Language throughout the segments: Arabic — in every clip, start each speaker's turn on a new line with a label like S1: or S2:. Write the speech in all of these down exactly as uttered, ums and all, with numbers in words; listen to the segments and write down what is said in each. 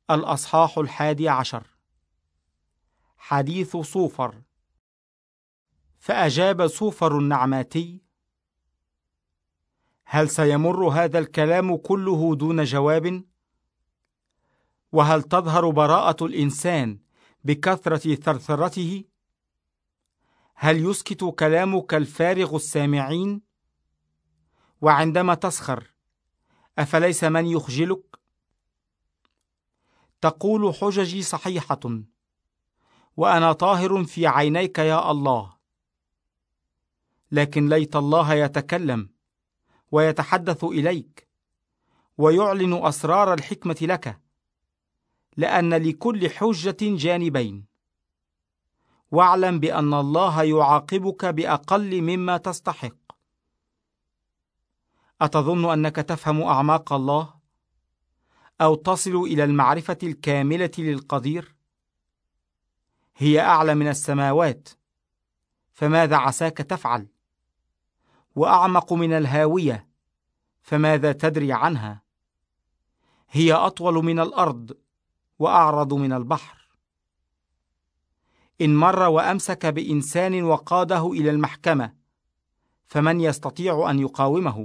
S1: الأصحاح الحادي عشر. حديث صوفر. فأجاب صوفر النعماتي: هل سيمر هذا الكلام كله دون جواب؟ وهل تظهر براءة الإنسان بكثرة ثرثرته؟ هل يسكت كلامك الفارغ السامعين؟ وعندما تسخر أفليس من يخجلك؟ تقول حججي صحيحة، وأنا طاهر في عينيك يا الله. لكن ليت الله يتكلم ويتحدث إليك ويعلن أسرار الحكمة لك، لأن لكل حجة جانبين. واعلم بأن الله يعاقبك بأقل مما تستحق. أتظن أنك تفهم أعماق الله أو تصل إلى المعرفة الكاملة للقدير؟ هي أعلى من السماوات، فماذا عساك تفعل؟ وأعمق من الهاوية، فماذا تدري عنها؟ هي أطول من الأرض وأعرض من البحر. إن مر وأمسك بإنسان وقاده إلى المحكمة، فمن يستطيع أن يقاومه؟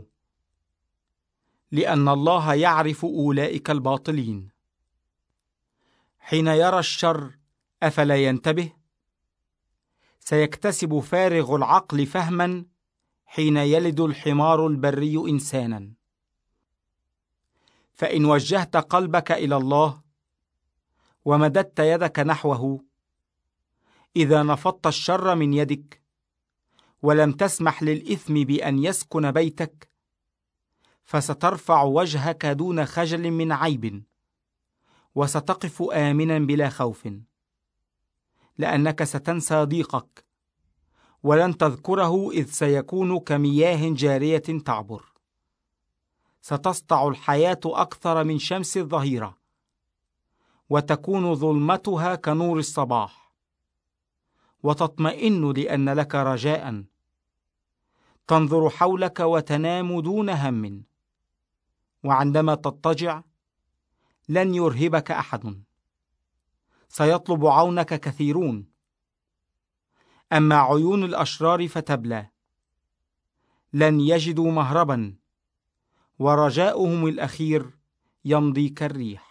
S1: لأن الله يعرف أولئك الباطلين. حين يرى الشر أفلا ينتبه؟ سيكتسب فارغ العقل فهما حين يلد الحمار البري إنسانا. فإن وجهت قلبك إلى الله ومددت يدك نحوه، إذا نفضت الشر من يدك ولم تسمح للإثم بأن يسكن بيتك، فسترفع وجهك دون خجل من عيب، وستقف آمنا بلا خوف، لأنك ستنسى ضيقك ولن تذكره، إذ سيكون كمياه جارية تعبر. ستسطع الحياة أكثر من شمس الظهيرة، وتكون ظلمتها كنور الصباح، وتطمئن لأن لك رجاء. تنظر حولك وتنام دون هم، وعندما تضطجع لن يرهبك أحد. سيطلب عونك كثيرون، أما عيون الأشرار فتبلى. لن يجدوا مهربا، ورجاؤهم الأخير يمضي كالريح.